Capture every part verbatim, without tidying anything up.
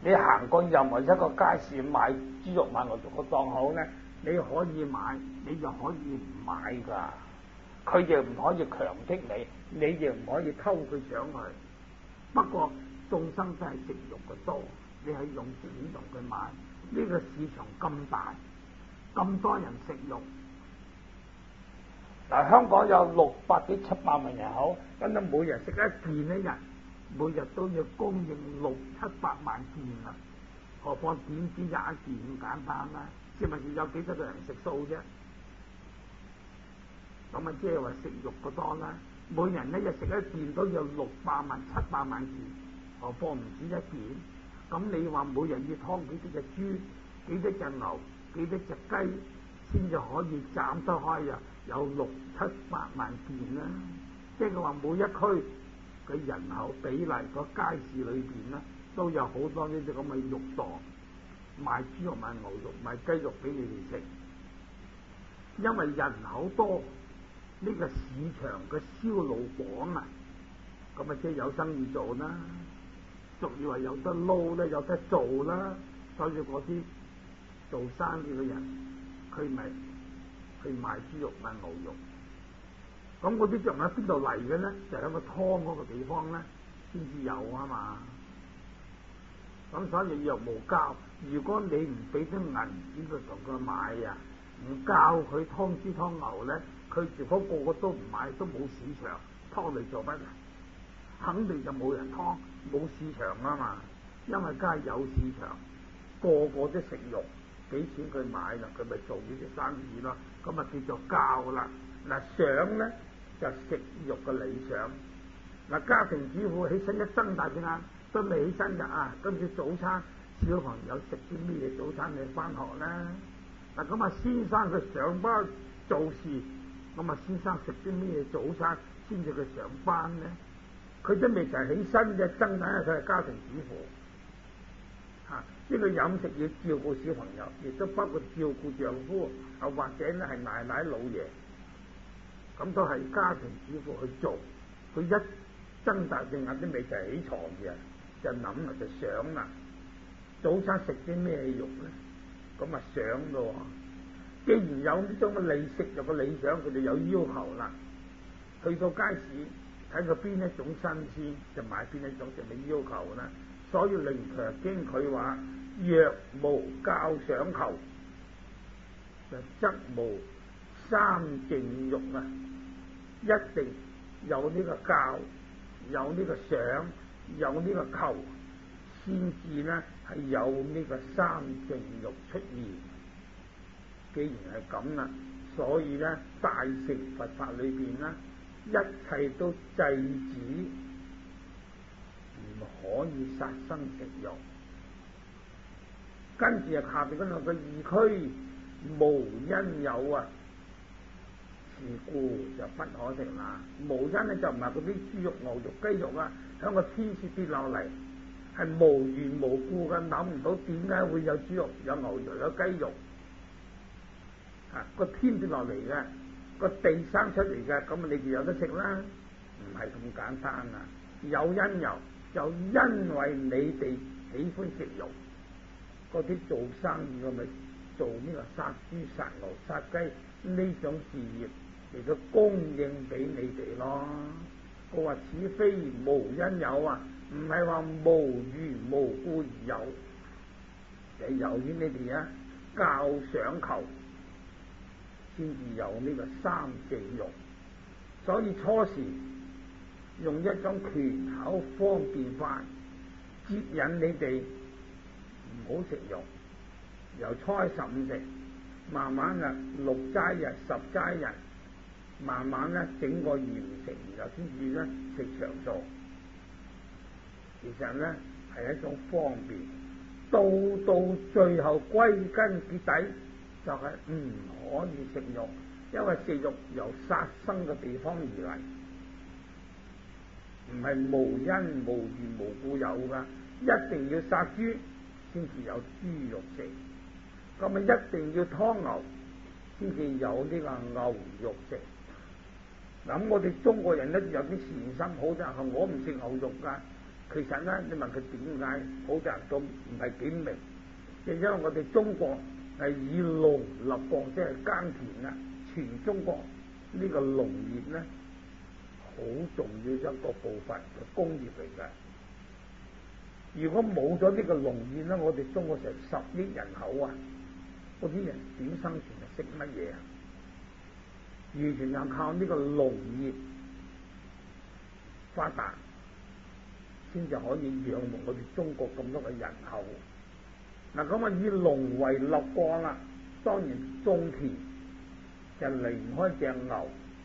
你行過任何一個街市買豬肉買牛肉嘅檔口咧，你可以買，你就可以唔買噶。佢亦唔可以強迫你，你亦唔可以偷佢上去。不過眾生都係食肉嘅多，你係用錢同佢買。呢個市場咁大，咁多人食肉。嗱，香港有六百幾七百萬人口，咁你每日食一件一日，每日都要供應六七百萬件啊！何況點止有一件咁簡單啦？即係問有幾多個人食素啫？咁啊，即係話食肉嘅多啦。每人一日食一件都有六百萬、七百萬件，何況唔止一件？咁你話每日要劏幾多隻豬、幾多隻牛、幾多隻雞，先至可以斬得開啊？有六七百萬件啦。即係話每一區嘅人口比例，個街市裏邊咧都有好多呢啲咁嘅肉檔，賣豬肉、賣牛肉、賣雞肉俾你哋食。因為人口多，呢個市場嘅銷路廣啊，咁啊即係有生意做啦。俗語話有得撈咧，有得做啦。所以嗰啲做生意嘅人，佢咪去賣豬肉、賣牛肉。咁嗰啲肉喺邊度嚟嘅咧？就喺個湯嗰個地方咧，先至有啊嘛。咁所以若無教，如果你唔俾啲銀紙佢同佢買啊，唔教佢湯豬湯牛咧，佢如果個個都唔買，都冇市場，湯嚟做乜啊？肯定就冇人湯，冇市場啊嘛。因為梗係有市場，個個都食肉，俾錢佢買啦，佢咪做呢啲生意咯。咁啊叫做教啦。嗱，想咧就食肉嘅理想。嗱，家庭主婦起身一睜大隻眼，都未起身㗎啊！跟住早餐，小朋友食啲咩嘢早餐你返學啦。嗱，咁啊先生佢上班做事，咁啊先生食啲咩嘢早餐先至佢上班咧？佢都未齊起身嘅，睜大眼佢係家庭主婦。嚇、啊！呢個飲食要照顧小朋友，亦都包括照顧丈夫，啊或者咧係奶奶老爺。咁都係家庭主婦去做，佢一睜大隻眼都未就起床嘅，就諗啦，就想啦，早餐食啲咩肉咧？咁啊想咯，既然有呢種嘅理食肉嘅理想，佢哋有要求啦。去到街市睇佢邊一種新鮮，就買邊一種，就你要求啦。所以《靈強經》佢話：若無教想求，就則無三淨欲啊！一定有呢個教，有呢個想，有呢個求，先至呢係有呢個三淨欲出現。既然係咁啦，所以呢大乘佛法裏邊呢，一切都制止唔可以殺生食肉。跟住啊下邊嗰兩個二區無因有啊，是故就不可食啦。無因咧就唔係嗰啲豬肉、牛肉、雞肉啊，響個天處跌落嚟，係無緣無故嘅，諗唔到點解會有豬肉、有牛肉、有雞肉啊？個天跌落嚟嘅，個地生出嚟嘅，咁你就有得食啦。唔係咁簡單啊！有因由，就因為你哋喜歡食肉，嗰啲做生意嘅咪做呢個殺豬、殺牛、殺雞呢種事業。嚟到供應俾你哋咯。我話此非無因有啊，唔係話無緣無故而有，就由於你哋啊教想求，先至有呢個三淨欲。所以初時用一種權巧方便法接引你哋唔好食肉，由初十五食，慢慢啊六齋日、十齋日。慢慢咧整個完成，然後先至咧食長素。其實咧係一種方便，到到最後歸根結底就係唔可以食肉，因為食肉由殺生嘅地方而嚟，唔係無因無緣無故有噶，一定要殺豬先至有豬肉食，咁啊一定要劏牛先至有呢個牛肉食。咁我哋中國人咧有啲善心好，就係我唔食牛肉噶， 其實咧，你問佢點解，好多人都唔係幾明。就因為我哋中國係以農立國，即係耕田啊，全中國呢個農業咧好重要一個部分嘅工業嚟㗎。如果冇咗呢個農業咧，我哋中國成十億人口啊，嗰啲人點生存啊？食乜嘢啊？完全係靠呢個農業發達，先至可以養活我哋中國咁多嘅人口。嗱，咁啊以農為立國啦，當然種田就離唔開隻牛。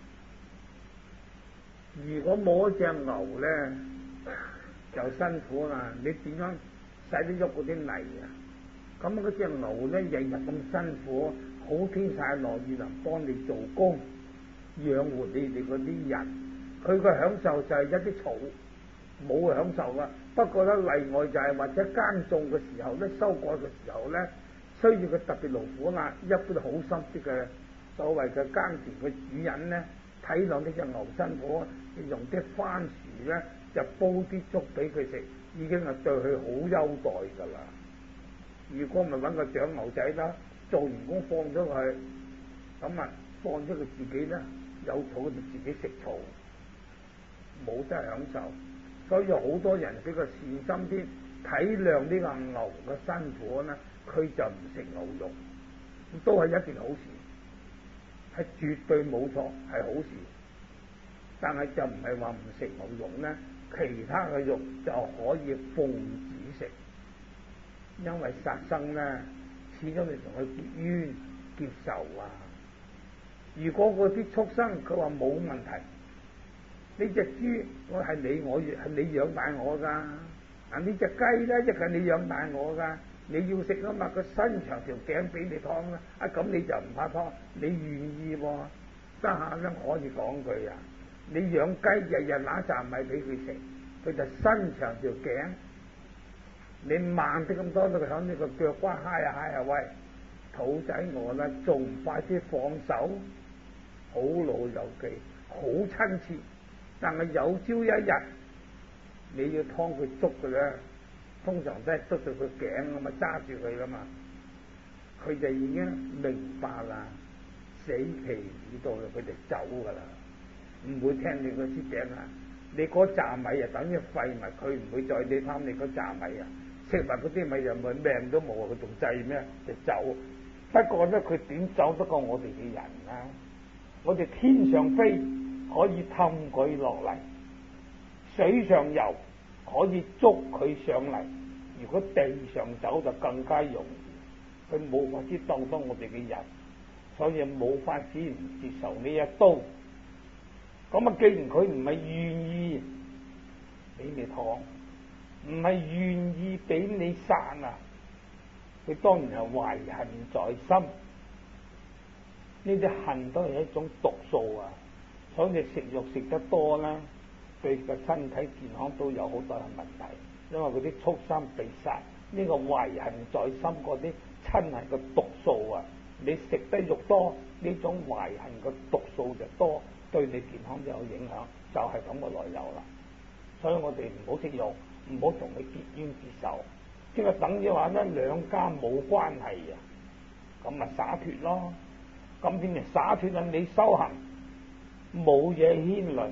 如果冇一隻牛咧，就辛苦啦。你點樣使得喐嗰啲泥啊？咁嗰隻牛咧日日咁辛苦，好天曬落雨能幫你做工，養活你哋嗰啲人。佢個享受就係一啲草，冇享受噶。不過咧例外就係或者耕種嘅時候咧，收割嘅時候咧，需要佢特別勞苦啦。一般好心啲嘅所謂嘅耕田嘅主人咧，睇到呢隻牛辛苦，用啲番薯咧就煲啲粥俾佢食，已經係對佢好優待噶啦。如果唔係揾個長牛仔啦，做完工放咗佢，咁啊放咗佢自己咧有草就自己食草，冇得享受。所以好多人比較善心啲，體諒呢個牛嘅辛苦咧，佢就唔食牛肉，都係一件好事，係絕對冇錯，係好事。但係就唔係話唔食牛肉咧，其他嘅肉就可以奉旨食，因為殺生咧，始終你同佢結冤結仇啊。如果嗰啲畜生佢話冇問題，呢隻豬我係你我係你養大我噶，啊呢隻雞咧亦係你養大我噶，你要食啊嘛，佢伸長條頸俾你劏啦，啊咁你就唔怕劏，你願意喎，得閒咧可以講句啊，你養雞日日拿啖米俾佢食，佢就伸長條頸，你慢啲咁多都響呢個腳瓜揩啊揩啊喂，肚仔餓啦，仲唔快啲放手？好老友記，好親切。但係有朝一日你要劏佢捉嘅咧，通常都係捉到佢頸咁啊，揸住佢噶嘛，佢就已經明白啦，死期已到啦，佢就走噶啦，唔會聽你個支頸啊！你嗰扎米啊，等於廢物，佢唔會再你貪你嗰扎米啊，食埋嗰啲米就冇命都冇，佢仲制咩？就走。不過咧，佢點走得過我哋嘅人啊？我哋天上飛，可以氹佢落嚟，水上游可以捉佢上嚟，如果地上走就更加容易，佢冇法子當當我哋嘅人，所以冇法子唔接受呢一刀。咁啊，既然佢唔係願意俾你劏，唔係願意俾你殺啊，佢當然係懷恨在心。呢啲恨都係一種毒素啊！所以你食肉食得多啦，對個身體健康都有好多嘅問題。因為嗰啲畜生被殺，呢、這個懷恨在心嗰啲親係個毒素啊！你食得肉多，呢種懷恨嘅毒素就多，對你健康就有影響，就係咁嘅來由啦。所以我哋唔好食肉，唔好同佢結冤結仇，即係等於話咧兩家冇關係啊，咁咪灑脫咯。咁點嚟灑脫啊？你修行冇嘢牽累，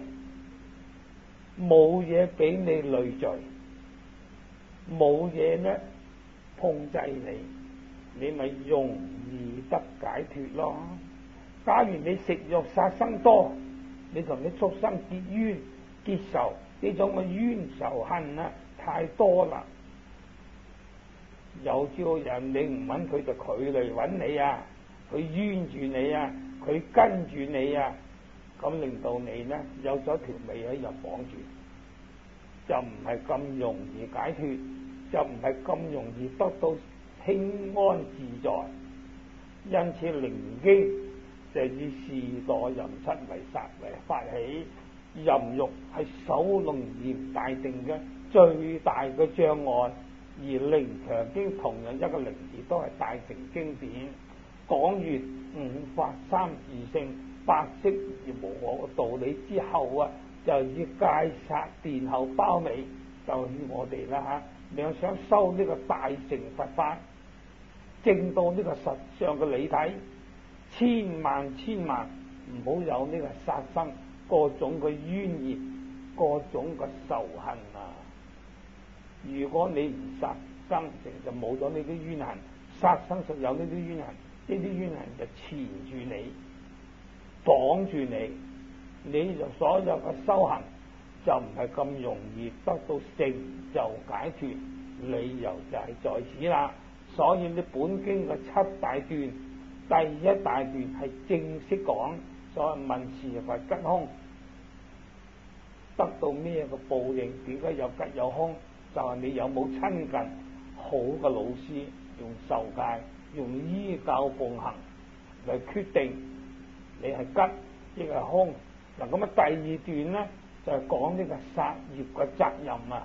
冇嘢俾你累贅，冇嘢咧控制你，你咪容易得解脫咯。假如你食肉殺生多，你同啲畜生結冤結仇，呢種嘅冤仇恨啊太多啦。有朝人你唔揾佢，就佢嚟揾你啊！佢冤住你啊，佢跟住你啊，咁令到你呢有咗條尾喺度綁住，就唔係咁容易解脫，就唔係咁容易得到輕安自在。因此《楞經》就以士墮淫七為殺為發起，淫欲係首楞嚴大定嘅最大嘅障礙，而《楞強經》同樣一個楞字都係大乘經典。講完五法三自性八識而無我嘅道理之後啊，就以戒殺殿後包尾， 就勸我哋啦嚇，你又想修呢個大乘佛法，證到呢個實相嘅理體，千萬千萬唔好有呢個殺生各種嘅冤孽，各種嘅仇恨啊！如果你唔殺生，就冇咗呢啲冤恨；殺生就有呢啲冤恨，呢啲冤恨就纏住你，綁住你，你就所有嘅修行就唔係咁容易得到成就解脫，理由就係在此啦。所以呢本經嘅七大段，第一大段係正式講所謂問事或吉凶，得到咩個報應？點解有吉有凶？就係、是、你有冇親近好嘅老師，用受戒、用依教奉行嚟決定你係吉亦係凶。嗱咁啊，第二段咧就係、是、講呢個殺業嘅責任啊。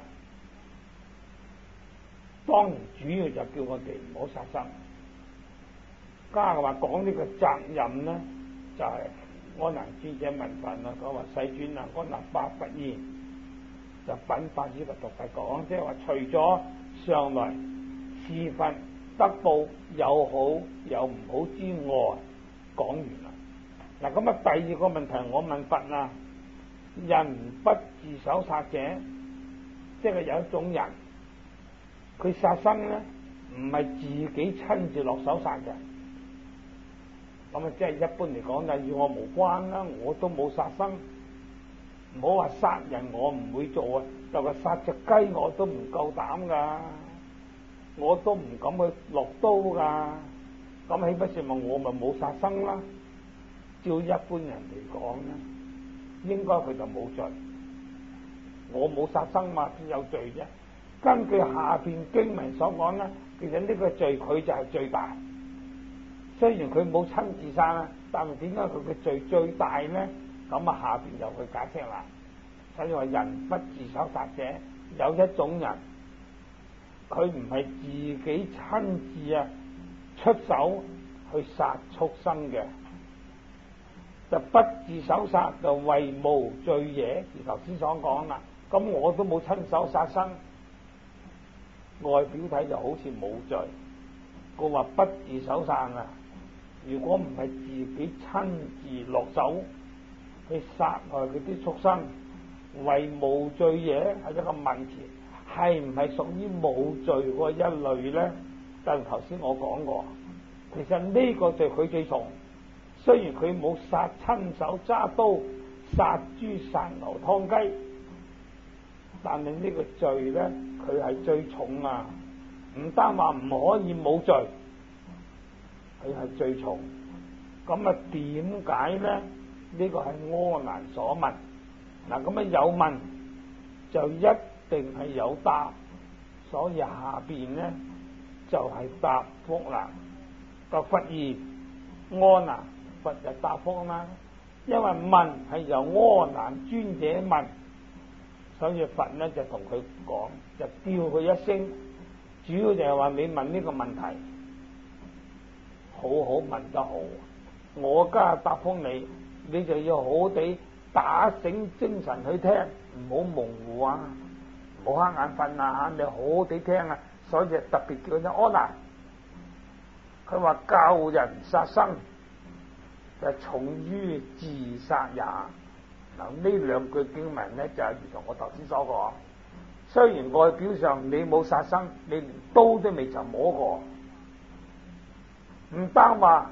當然主要就叫我哋唔好殺生。家嘅話講呢個責任咧，就係、是、阿難尊者問佛啦，佢話世尊啊，阿難白佛言，就品法呢個獨佛講，即係話除咗上來是佛得報有好有唔好之外，講完啦。嗱咁啊，第二個問題我問佛啊，人不自手殺者，即係有一種人，佢殺生咧唔係自己親自落手殺嘅。咁啊，即係一般嚟講就與我無關啦，我都冇殺生，唔好話殺人我唔會做啊，就話殺隻雞我都唔夠膽噶，我都唔敢去落刀噶，咁豈不是話我咪冇殺生啦？照一般人嚟講咧，應該佢就冇罪，我冇殺生嘛，先有罪啫。根據下邊經文所講咧，其實呢個罪佢就係最大。雖然佢冇親自殺啦，但係點解佢嘅罪最大咧？咁啊，下邊又去解釋啦。所以話人不自手殺者，有一種人，佢唔係自己親自啊出手去殺畜生嘅，就不自手殺就為無罪也。如頭先所講啦，咁我都冇親手殺生，外表睇就好似冇罪。佢話不自手殺啊！如果唔係自己親自落手去殺害嗰啲畜生，為無罪也係一個問題，係唔係屬於冇罪嗰一類咧？就頭先我講過，其實呢個罪佢最重，雖然佢冇殺親手揸刀殺豬殺牛劏雞，但係呢個罪咧佢係最重啊！唔單話唔可以冇罪。佢係最重，咁啊點解咧？呢個係阿難所問。嗱咁啊有問就一定係有答，所以下邊咧就係、是、答覆啦。個佛言阿難，佛就答覆啦。因為問係由阿難尊者問，所以佛咧就同佢講，就叫佢一聲，主要就係話你問呢個問題。好好問得好，我而家答覆你，你就要好好地打醒精神去聽，唔好模糊啊，唔好瞌眼瞓啊，你好好地聽啊。所以就特別叫佢阿難，佢話教人殺生就重於自殺也。嗱呢兩句經文咧就係如同我頭先所講，雖然外表上你冇殺生，你連刀都未曾摸過。唔單話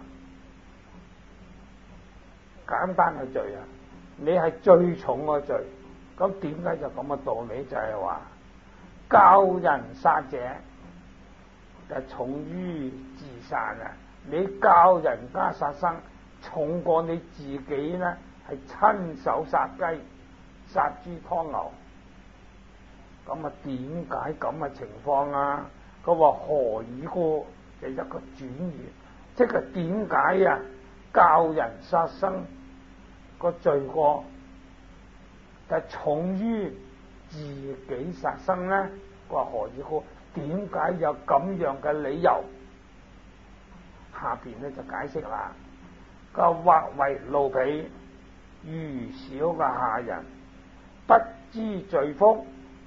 簡單嘅罪啊，你係最重嘅罪。咁點解就咁嘅道理？就係話教人殺者就重於自殺啊！你教人家殺生重過你自己咧，係親手殺雞、殺豬、劏牛。咁啊，點解咁嘅情況啊？佢話何以故？就一個轉移。即係點解啊？教人殺生個罪過就重於自己殺生咧？佢話何以故？點解有咁樣嘅理由？下邊咧就解釋啦。佢話或為奴婢，愚小嘅下人，不知罪福，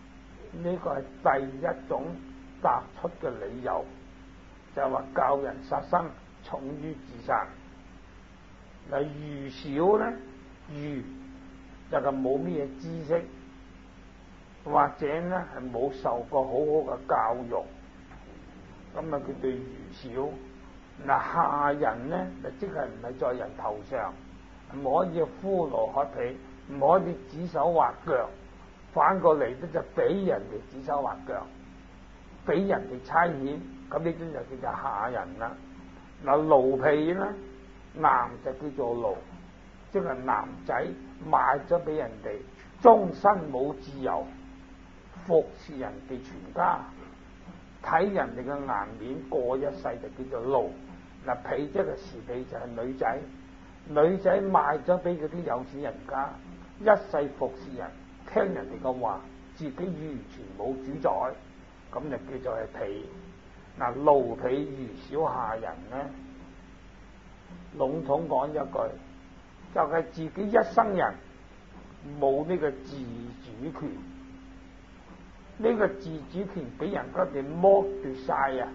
呢個係第一種突出嘅理由，就係話教人殺生重於自殺。嗱，愚小咧，愚就係冇咩知識，或者咧係冇受過好好嘅教育，咁啊佢對愚小。嗱，下人咧就即係唔係在人頭上，唔可以呼羅喝婢，唔可以指手畫腳，反過嚟咧就俾人哋指手畫腳，俾人哋差遣，咁呢啲就叫做下人啦。嗱，奴婢咧，男就叫做奴，即係男仔賣咗俾人哋，終身冇自由，服侍人哋全家，睇人哋嘅顏面過一世就叫做奴。嗱，婢即係侍婢就係女仔，女仔賣咗俾嗰啲有錢人家，一世服侍人，聽人哋嘅話，自己完全冇主宰，咁就叫做係婢。嗱，奴婢愚小下人咧，籠統講一句，就係、是、自己一生人冇呢個自主權，呢、這個自主權俾人家哋剝奪晒啊！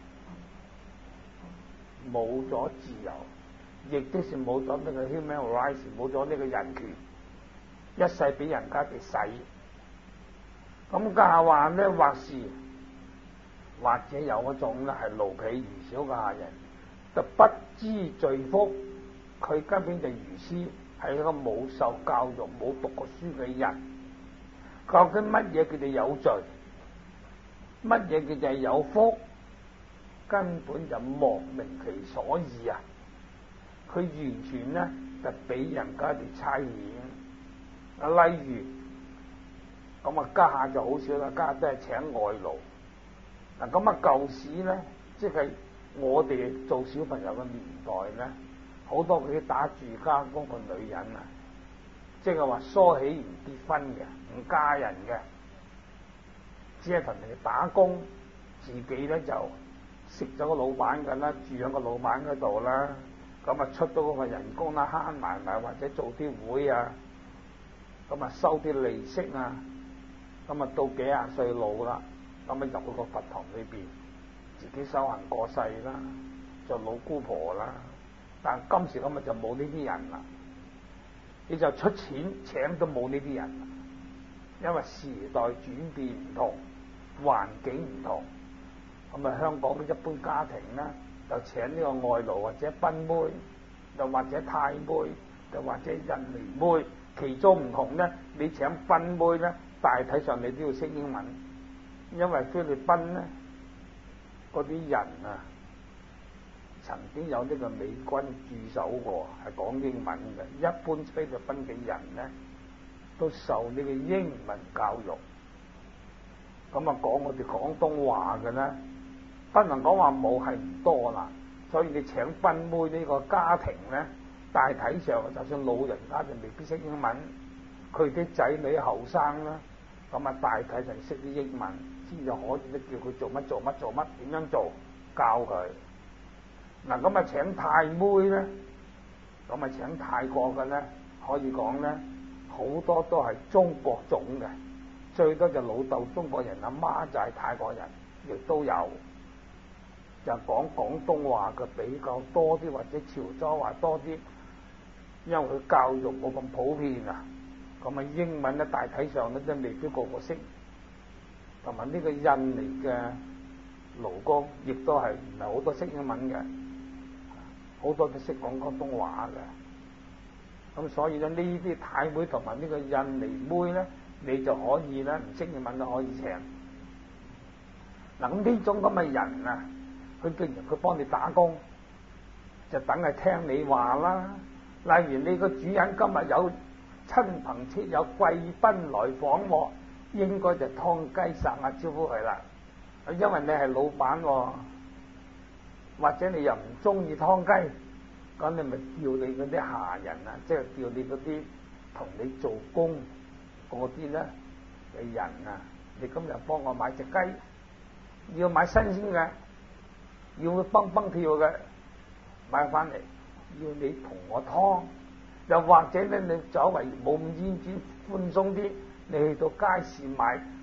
冇咗自由，亦都是冇咗呢個 human rights， 冇咗呢個人權，一世俾人家哋洗。咁家下話咧，或是或者有一種咧係奴婢愚小嘅下人，就不知罪福，佢根本就愚癡，係一個冇受教育、冇讀過書嘅人。究竟乜嘢叫做有罪？乜嘢叫做有福？根本就莫名其所以啊！佢完全咧就俾人家哋差遣。啊，例如咁啊，家下就好少啦，家下都係請外勞。嗱，咁啊，舊時咧，即係我哋做小朋友嘅年代咧，好多嗰啲打住家工嘅女人啊，即係話梳起唔結婚嘅，唔嫁人嘅，只係同人哋打工，自己咧就食咗個老闆㗎啦，住喺個老闆嗰度啦，咁啊出到嗰個人工啦，慳埋埋或者做啲會啊，咁啊收啲利息啊，咁啊到幾廿歲老啦，咁啊入去個佛堂裏邊，自己修行過世啦，做老姑婆啦。但今時今日就冇呢啲人啦，你就出錢請都冇呢啲人，因為時代轉變唔同，環境唔同。咁啊，香港嘅一般家庭咧，就請呢個外勞或者賓妹，又或者泰妹，又或者印尼妹。其中唔同咧，你請賓妹咧，大體上你都要識英文，因為菲律賓咧嗰啲人啊，曾經有呢個美軍駐守過，係講英文嘅。一般菲律賓嘅人咧，都受呢個英文教育。咁啊，講我哋廣東話嘅咧，不能講話冇，係唔多啦。所以你請賓妹呢個家庭咧，大體上就算老人家就未必識英文，佢啲仔女後生啦，咁啊大體上識啲英文，先至可以咧叫佢做乜做乜做乜，點樣做，教佢。嗱，咁啊請泰妹咧，咁啊請泰國嘅咧，可以講咧好多都係中國種嘅，最多就老豆中國人，阿媽就係泰國人，亦都有。就講廣東話嘅比較多啲，或者潮州話多啲，因為佢教育冇咁普遍啊。咁啊英文咧大體上咧都未必個個識，同埋呢個印尼嘅勞工亦都係唔係好多識英文嘅，好多都識講廣東話嘅。咁所以咧呢啲泰妹同埋呢個印尼妹咧，你就可以咧唔識英文都可以請。嗱，咁呢種咁嘅人啊，佢既然佢幫你打工，就等係聽你話啦。例如你個主人今日有親朋戚友貴賓來訪喎，應該就劏雞殺鴨招呼佢啦。因為你係老闆喎，或者你又唔中意劏雞，咁你咪叫你嗰啲下人啊，即係叫你嗰啲同你做工嗰啲咧嘅人啊，你今日幫我買隻雞，要買新鮮嘅，要佢蹦蹦跳嘅，買翻嚟，要你同我劏。又或者咧，你稍為冇咁煙轉寬鬆啲，你去到街市買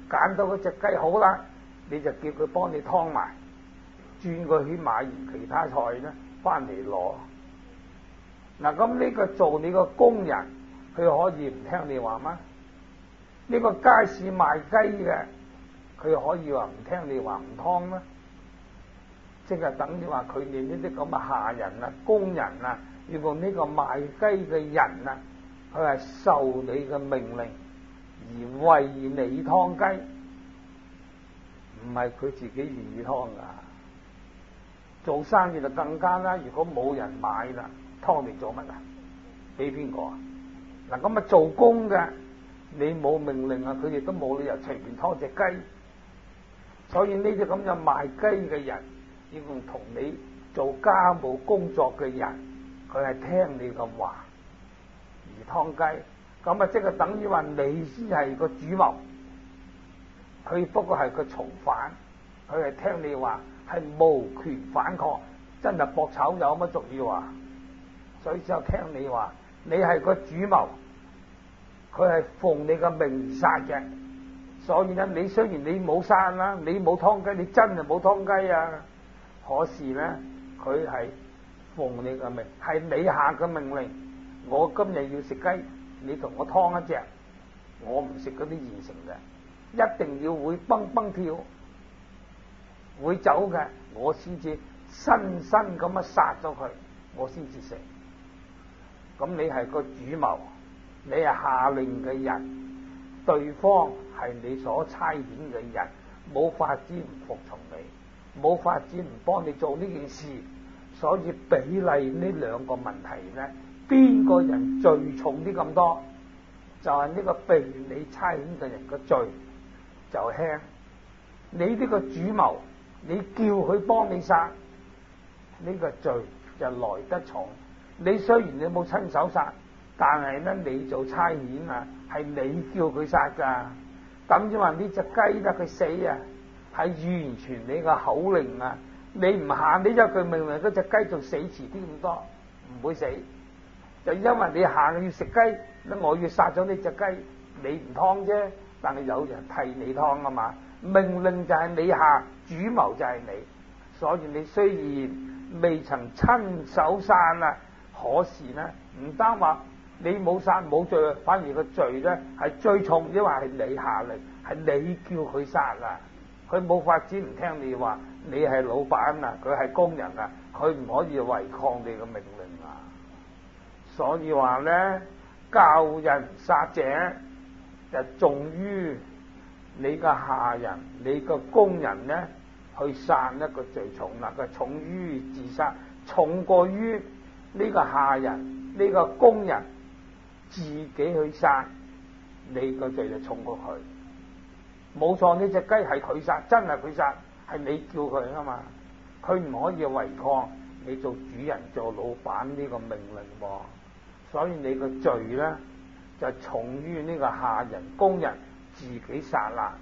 揀到嗰隻雞好啦，你就叫佢幫你劏埋，轉過去買完其他菜咧，翻嚟攞。嗱，咁呢個做你個工人，佢可以唔聽你話嗎？呢個街市賣雞嘅，佢可以話唔聽你話唔劏咩？即係等於話佢哋呢啲咁嘅下人啊、工人啊，要用呢個賣雞嘅人啊，佢係受你嘅命令而為你劏雞，唔係佢自己願意劏噶。做生意就更加啦，如果冇人買啦，劏嚟做乜啊？俾邊個啊？嗱，咁啊做工嘅，你冇命令啊，佢哋都冇理由隨便劏隻雞。所以呢啲咁嘅賣雞嘅人，要用同你做家務工作嘅人，佢係聽你嘅話而劏雞，咁啊即係等於話你先係個主謀，佢不過係個從犯，佢係聽你話，係無權反抗，真係搏炒有乜俗語話，所以只有聽你話，你係個主謀，佢係奉你嘅命而殺嘅。所以咧，你雖然你冇殺啦，你冇劏雞，你真係冇劏雞啊！可是咧，佢係奉你嘅命，係你下嘅命令。我今日要食雞，你同我劏一隻，我唔食嗰啲現成嘅，一定要會蹦蹦跳，會走嘅，我先至親身咁樣殺咗佢，我先至食。咁你係個主謀，你係下令嘅人。對方係你所差遣嘅人，冇法子唔服從你，冇法子唔幫你做呢件事，所以比例呢兩個問題呢，邊個人罪重啲咁多？就係呢個被你差遣嘅人嘅罪就輕。你呢個主謀，你叫佢幫你殺，呢個罪就來得重。你雖然你冇親手殺，但係呢，你做差遣啊，係你叫佢殺噶。咁即話呢隻雞得佢死啊，係完全你個口令啊。你唔下呢一句命令，嗰隻雞仲死遲啲咁多，唔會死。就因為你下要食雞，我要殺咗呢隻雞，你唔劏啫，但係有人替你劏啊嘛。命令就係你下，主謀就係你。所以你雖然未曾親手殺啊，可是呢，唔單話你冇殺冇罪，反而個罪咧係最重，因為係你下令，係你叫佢殺啊！佢冇法子唔聽你話，你係老闆啊，佢係工人啊，佢唔可以違抗你嘅命令啊！所以話咧，教人殺者就重於你個下人、你個工人咧去殺一個罪重啦，佢重於自殺，重過於呢個下人、呢個工人自己去殺，你個罪就重過佢。冇錯，呢隻雞係佢殺，真係佢殺，係你叫佢啊嘛。佢唔可以違抗你做主人、做老闆呢個命令喎。所以你個罪咧就重於呢個下人、工人自己殺啦。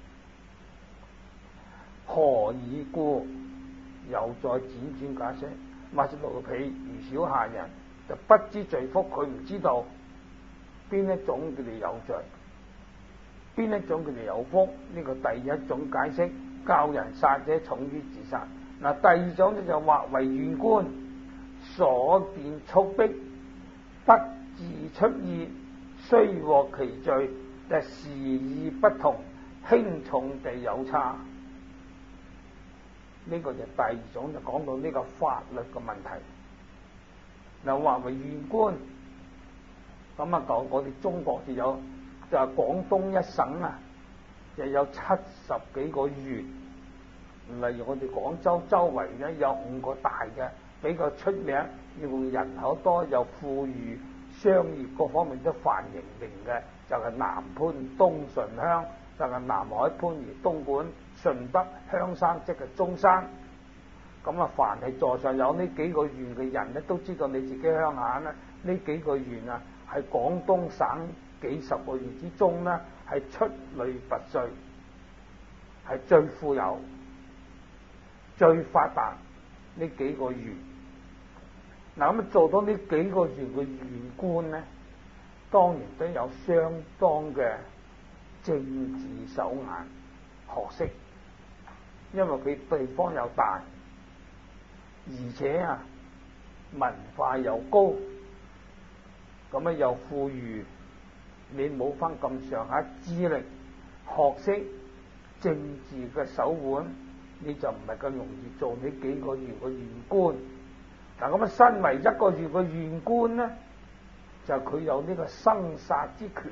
何以故？又再輾轉解釋，或者奴婢如小下人就不知罪福，佢唔知道邊一種佢哋有罪，邊一種佢哋有福。呢、這個第一種解釋，教人殺者重於自殺。嗱，第二種咧就或為縣官所見速逼，不自出意，雖獲其罪，但時意不同，輕重地有差。呢個就第二種，就講到呢個法律嘅問題。嗱，話為縣官，咁啊講我哋中國就有，就係廣東一省啊，就有七十幾個縣。例如我哋廣州周圍咧有五個大嘅比較出名，用人口多又富裕、商業各方面都繁榮型嘅，就係、是、南番、東順鄉，就係、是、南海、番禺、東莞、順德、香山，即係中山。咁啊，凡係座上有呢幾個縣嘅人咧，都知道你自己鄉下咧，呢幾個縣啊，係廣東省幾十個縣之中咧，係出類拔萃，係最富有、最發達呢幾個縣。嗱，咁做到呢幾個縣嘅縣官咧，當然都有相當嘅政治手眼學識，因為佢地方又大，而且啊文化又高，咁啊又富裕，你冇翻咁上下資歷學識政治嘅手腕，你就唔係咁容易做呢幾個月嘅縣官。嗱，咁啊身為一個月嘅縣官咧，就佢有呢個生殺之權。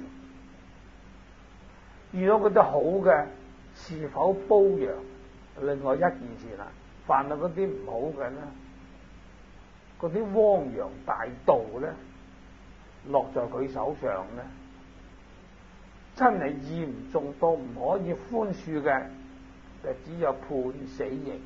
遇到嗰啲好嘅，是否褒揚，另外一件事啦。凡係嗰啲唔好嘅咧，嗰啲汪洋大盜咧，落在佢手上咧，真係嚴重到唔可以寬恕嘅，就只有判死刑。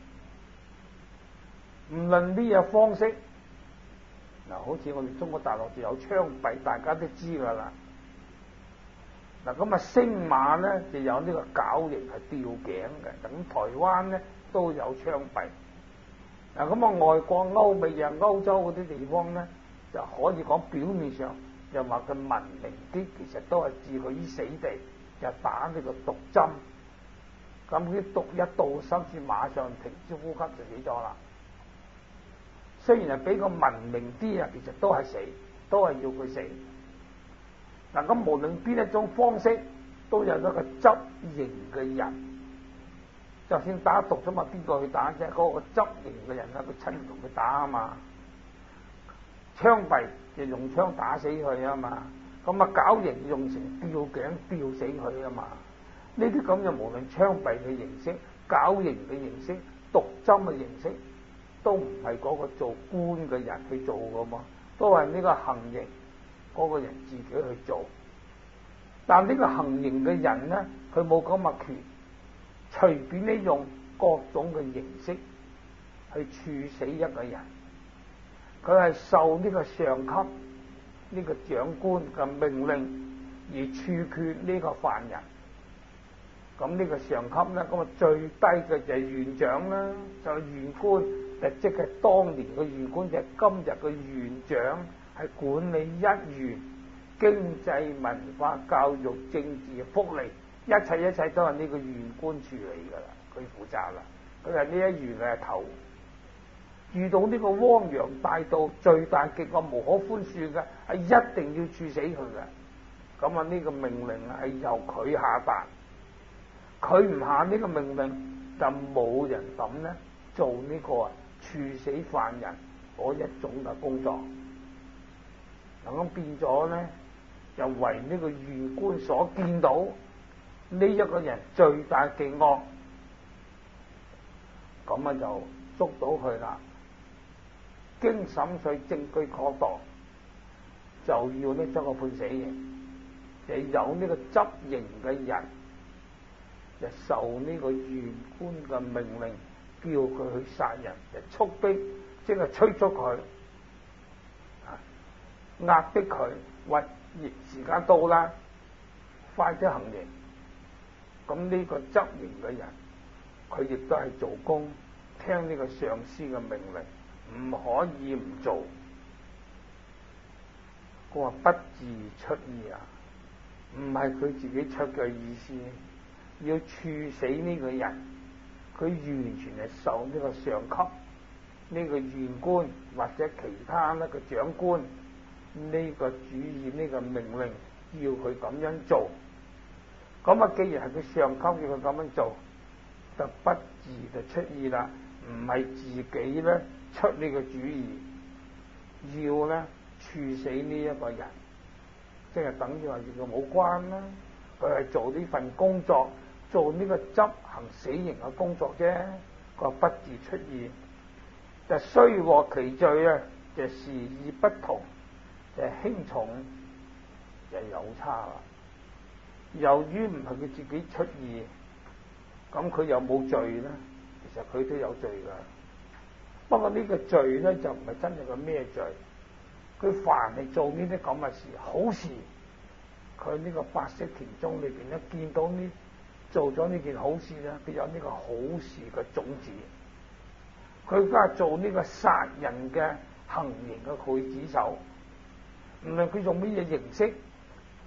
唔論呢個方式，嗱，好似我哋中國大陸就有槍斃，大家都知噶啦。嗱，咁啊星馬咧就有呢個絞刑係吊頸嘅，咁台灣咧都有槍斃。嗱，咁啊外國歐美啊歐洲嗰啲地方咧，就可以講表面上就話佢文明啲，其實都係置佢於死地，就打呢個毒針。咁啲毒一到心處，馬上停止呼吸就死咗啦。雖然係比較文明啲啊，其實都係死，都係要佢死。嗱，咁無論邊一種方式，都有一個執刑嘅人。就算打毒咗嘛，邊個去打啫？嗰個執刑嘅人啊，佢親同佢打啊嘛。槍斃就用槍打死佢啊嘛。咁啊絞刑用成吊頸吊死佢啊嘛。呢啲咁就無論槍斃嘅形式、絞刑嘅形式、毒針嘅形式，都唔係嗰個做官嘅人去做噶嘛，都係呢個行刑嗰個人自己去做。但呢個行刑嘅人呢，佢冇咁嘅權，隨便你用各種嘅形式去處死一個人。佢係受呢個上級呢個長官嘅命令而處決呢個犯人。咁呢個上級呢，咁啊最低嘅就係縣長啦，就係縣官，就即係當年嘅縣官，就係今日嘅縣長，係管理一縣經濟、文化、教育、政治、福利，一切一切都係呢個縣官處理噶啦，佢負責啦，佢係呢一縣嘅頭。遇到呢個汪洋大盜，罪大極惡無可寬恕嘅，係一定要處死佢嘅。咁啊呢個命令係由佢下達。佢唔下呢個命令，就冇人敢呢做呢個處死犯人嗰一種嘅工作。咁變咗呢，就為呢個縣官所見到呢一個人罪大極惡，咁啊就捉到佢啦。經審訊證據確鑿，就要呢將佢判死刑。就有呢個執刑嘅人，就受呢個縣官嘅命令，叫佢去殺人，就促逼，即係催促佢，壓迫佢，喂，時間到啦，快啲行刑。咁呢個執刑嘅人，佢亦都係做工，聽呢個上司嘅命令，唔可以唔做。佢話不自出意啊，唔係佢自己出嘅意思。要處死呢個人，佢完全係受呢個上級呢個縣官或者其他呢個長官呢個主意呢個命令，要佢咁樣做。咁啊，既然係佢上級要佢咁樣做，就不自就出意啦，唔係自己咧出呢個主意，要咧處死呢一個人，即係等於話與佢冇關啦。佢係做呢份工作，做呢個執行死刑嘅工作啫。佢話不自出意，就雖獲其罪啊，就時意不同，就輕重就有差啦。由於唔係佢自己出意，咁佢有冇罪咧？其實佢都有罪噶。不過呢個罪咧就唔係真係個咩罪。佢凡係做呢啲咁嘅事，好事。佢呢個白色田中裏邊咧，見到呢做咗呢件好事咧，佢有呢個好事嘅種子。佢而家做呢個殺人嘅行刑嘅劊子手，無論佢用乜嘢形式，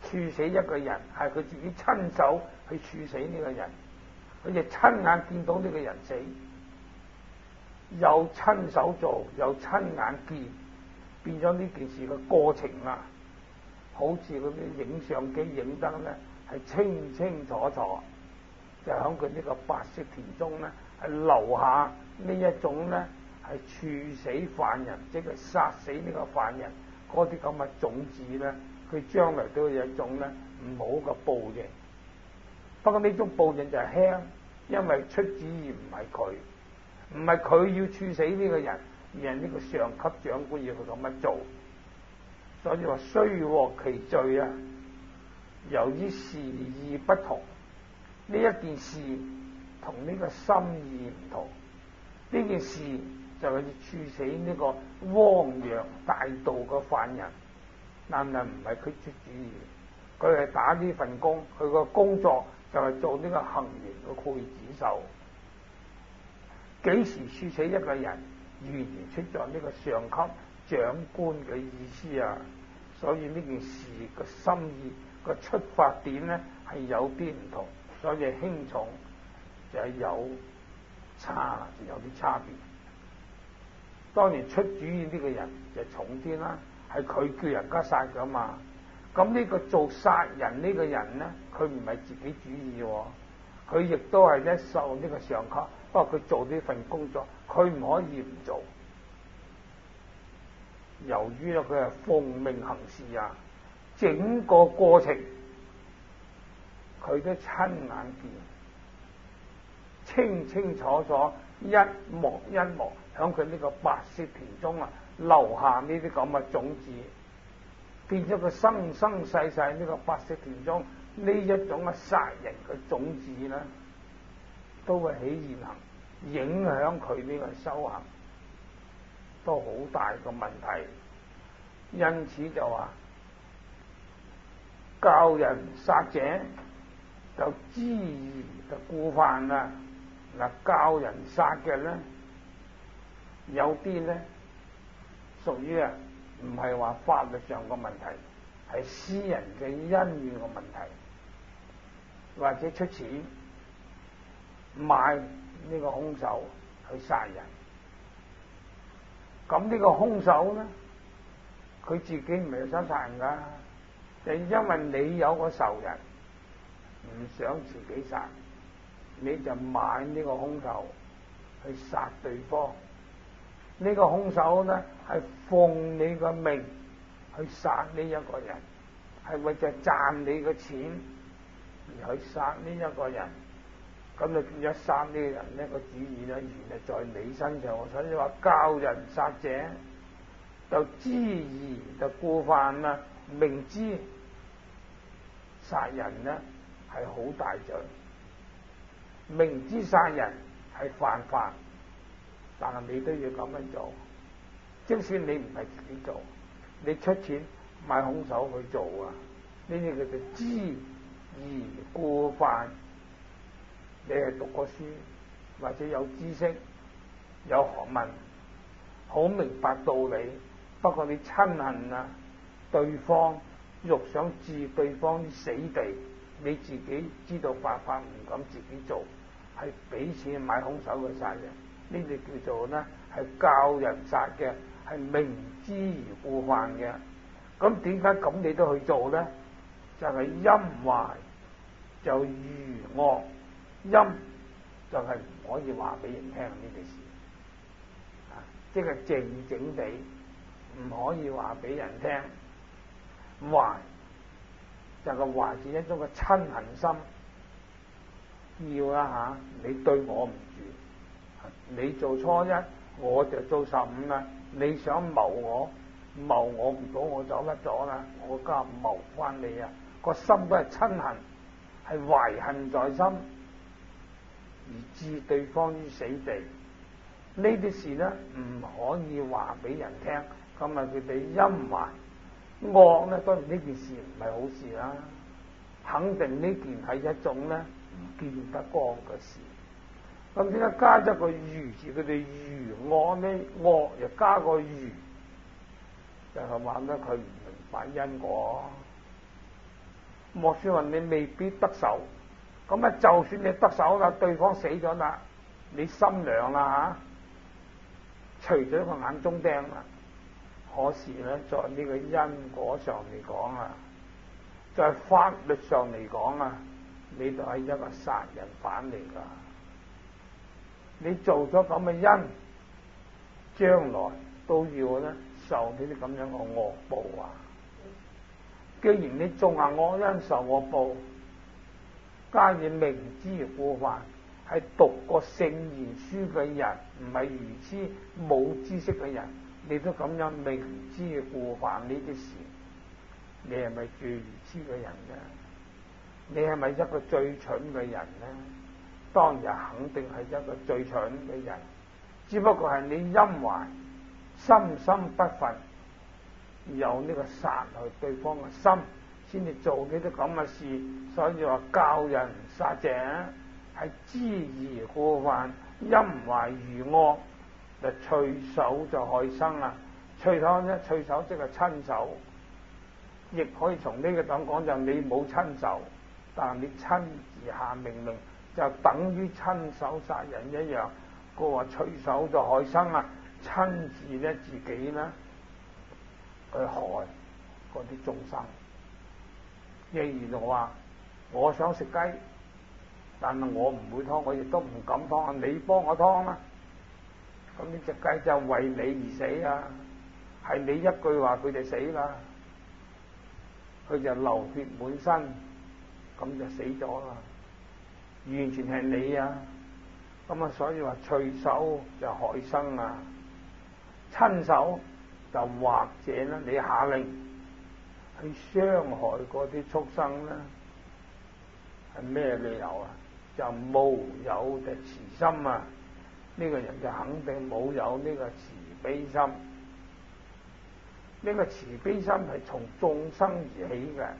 處死一個人，係佢自己親手去處死呢個人，佢就親眼見到呢個人死，有親手做，有親眼見，變咗呢件事嘅過程啊，好似嗰啲影相機影得咧，係清清楚楚，就喺佢呢個白色田中咧，係留下呢一種咧，係處死犯人，即係殺死呢個犯人嗰啲咁嘅種子咧，佢將來都有一種咧唔好嘅報應。不過呢種報應就係輕，因為出旨意唔係佢，唔係佢要處死呢個人，而係呢個上級長官要佢咁樣做。所以話雖獲其罪啊，由於事意不同，呢一件事同呢個心意唔同。呢件事就係處死呢個汪洋大盜嘅犯人，但係唔係佢出主意，佢係打呢份工，佢個工作就係做呢個行刑嘅劊子手。幾時處死一個人，完全出咗呢個上級長官嘅意思啊！所以呢件事嘅心意個出發點呢係有啲唔同，所以輕重就係有差，就有啲差別。當然出主意呢個人就重啲啦，係佢叫人家殺㗎嘛。咁呢個做殺人呢個人呢，佢唔係自己主意喎，佢亦都係咧受呢個上級，不過佢做呢份工作，佢唔可以唔做。由於咧佢係奉命行事啊，整個過程佢都親眼見，清清楚楚一幕一幕響佢呢個白色田中啊留下呢啲咁嘅種子，變咗佢生生世世呢個白色田中呢一種嘅殺人嘅種子咧，都會起現行，影響佢呢個修行，都好大個問題。因此就話教人殺者就知義就故犯啦。嗱，教人殺嘅咧，有啲咧屬於啊唔係話法律上個問題，係私人嘅恩怨個問題，或者出錢買呢個兇手去殺人。咁呢個兇手咧，佢自己唔係想殺人噶，就因為你有個仇人，唔想自己殺，你就買呢個兇手去殺對方。呢、這個兇手咧係奉你個命去殺呢一個人，係為咗賺你嘅錢而去殺呢一個人。咁你變咗殺呢個人呢個主意咧，原係在你身上。所以話教人殺者就知義就故犯啦，明知殺人呢係好大罪，明知殺人係犯法，但係你都要咁樣做。即使你唔係自己做，你出錢買兇手去做啊，呢啲叫做知義故犯。你係讀過書或者有知識有學問，好明白道理，不過你親恨啊對方，欲想置對方於死地，你自己知道犯法唔敢自己做，係俾錢買兇手去殺人，呢啲叫做呢係教人殺嘅，係明知而故犯嘅。咁點解咁你都去做呢？就係陰壞就餘惡。陰就係唔可以話俾人聽呢件事，啊，即係靜靜地唔可以話俾人聽。壞就係個懷住一種嘅親恨心，要啦吓、啊，你對我唔住，你做初一，我就做十五啦。你想謀我，謀我唔到，我走甩咗啦，我家謀翻你啊！個心都係親恨，係懷恨在心。而置對方於死地，呢啲事呢唔可以話俾人聽，咁啊佢哋陰壞惡呢，當然呢件事唔係好事啦，肯定呢件係一種呢唔見得光嘅事。咁點解加咗個餘字？佢哋餘惡呢，惡又加個餘，就係話呢佢唔明白因果。 莫說話你未必得手，咁啊就算你得手啦，對方死咗啦，你心涼啦吓，除咗個眼中釘啦。可是咧，在呢個因果上嚟講啊，在法律上嚟講啊，你都係一個殺人犯嚟噶。你做咗咁嘅因，將來都要咧受呢啲咁樣嘅惡報啊！既然你種下惡因受惡報，加以明知故犯，係讀過聖賢書嘅人，唔係愚痴冇知識嘅人，你都咁樣明知故犯呢啲事，你係咪最愚痴嘅人呢？你係咪一個最蠢嘅人呢？當然肯定係一個最蠢嘅人，只不過係你因懷深深不忿，有呢個殺害對方嘅心，先至做呢啲咁嘅事。所以話教人殺者係知而故犯，因懷如惡，就隨手就害生啦。隨手咧，隨手即係親手，亦可以從呢個等講就你冇親手，但係你親自下命令，就等於親手殺人一樣。佢話隨手就害生啊，親自咧自己咧去害嗰啲眾生。例如就話我想食雞，但係我唔會劏，我亦都唔敢劏，你幫我劏啦。咁呢隻雞就為你而死啊！係你一句話佢就死啦，佢就流血滿身，咁就死咗啦。完全係你啊！咁啊，所以話隨手就害生啊，親手就或者咧，你下令去傷害嗰啲畜生咧，係咩理由啊？就冇有嘅慈心啊！呢個人就肯定冇有呢個慈悲心。呢個慈悲心係從眾生而起嘅，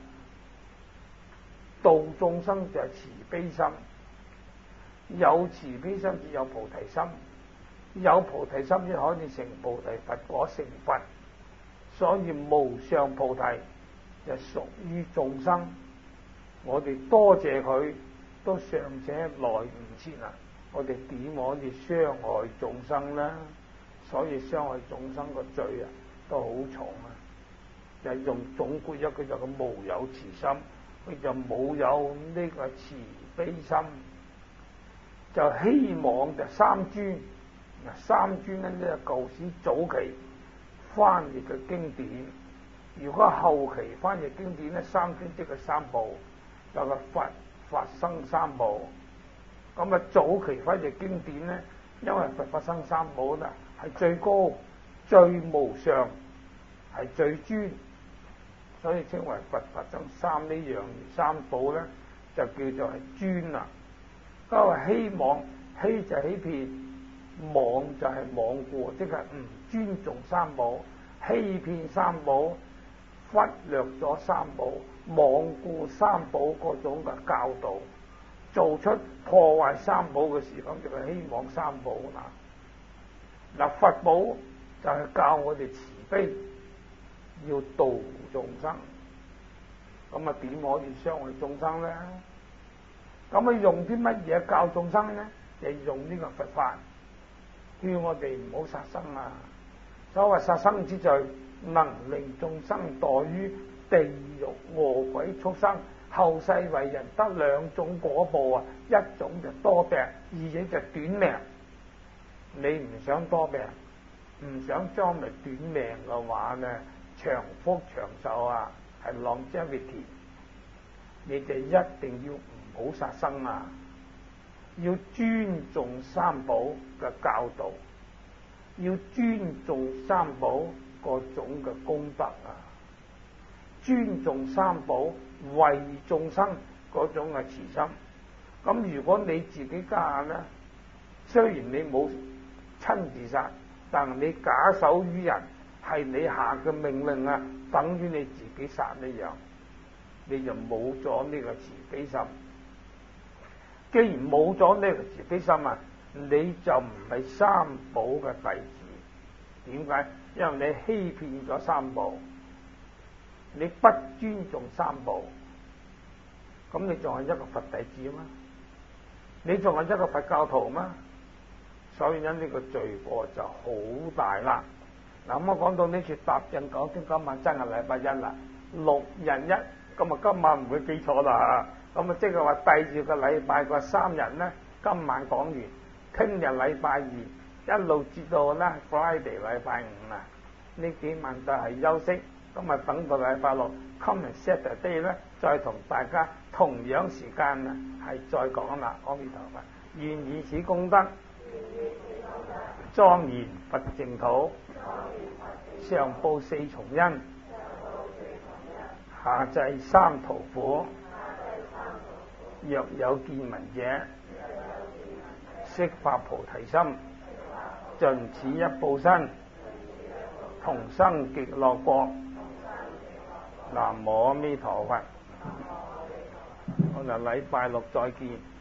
度眾生就係慈悲心。有慈悲心先有菩提心，有菩提心先可以成菩提佛果，成佛。所以無上菩提就屬於眾生。我哋多謝佢，都尚且來唔切啊！我哋點可以傷害眾生呢？所以傷害眾生個罪啊，都好重啊！就用總括一句就咁無有慈心，佢就冇有呢個慈悲心，就希望就三尊。嗱，三尊咧呢個舊時早期翻譯嘅經典，如果後期翻譯經典咧，三尊即係三寶，有個佛法僧三寶。咁啊，早期翻譯經典咧，因為佛法僧三寶啦係最高、最無上，係最尊，所以稱為佛法僧三呢樣三寶咧，就叫做係尊啦。咁啊，希望欺就欺騙，妄就係妄顧，即係唔尊重三寶，欺騙三寶，忽略咗三寶，罔顧三寶嗰種嘅教導，做出破壞三寶嘅事，咁就係希望三寶啦。嗱，佛寶就係教我哋慈悲，要度眾生。咁啊，點可以傷害眾生咧？咁啊，用啲乜嘢教眾生咧？就用呢個佛法，叫我哋唔好殺生啊！所謂殺生之罪，能令眾生墮於地獄餓鬼畜生，後世為人得兩種果報啊！一種就多病，二者就短命。你唔想多病，唔想將來短命嘅話呢，長福長壽啊，係 longevity， 你就一定要唔好殺生啊！要尊重三寶嘅教導，要尊重三寶各種嘅功德啊！尊重三寶為眾生嗰種嘅慈心。咁如果你自己家下呢，雖然你冇親自殺，但你假手於人，係你下嘅命令啊，等於你自己殺一樣，你就冇咗呢個慈悲心。既然冇咗呢個慈悲心啊，你就唔係三寶嘅弟子。點解？因為你欺騙咗三寶，你不尊重三寶， 咁你仲係一個佛弟子嗎？你仲係一個佛教徒嗎？所以因呢個罪過就好大啦。嗱，咁我講到呢處踏印講經，今晚真係禮拜一啦，六日一，咁啊今晚唔會記錯啦。咁啊即係話第二個禮拜個三日咧，今晚講完，聽日禮拜二一路至到咧 Friday 禮拜五啦。呢幾晚就係休息，咁啊等到禮拜六 Coming Saturday 咧，再同大家同樣時間啊係再講啦。阿彌陀佛，願以此功德莊嚴佛淨土，上報四重恩，下濟三途苦。若有見聞者，悉發菩提心，盡此一報身，同生極樂國。南無阿彌陀佛。我哋禮拜六再見。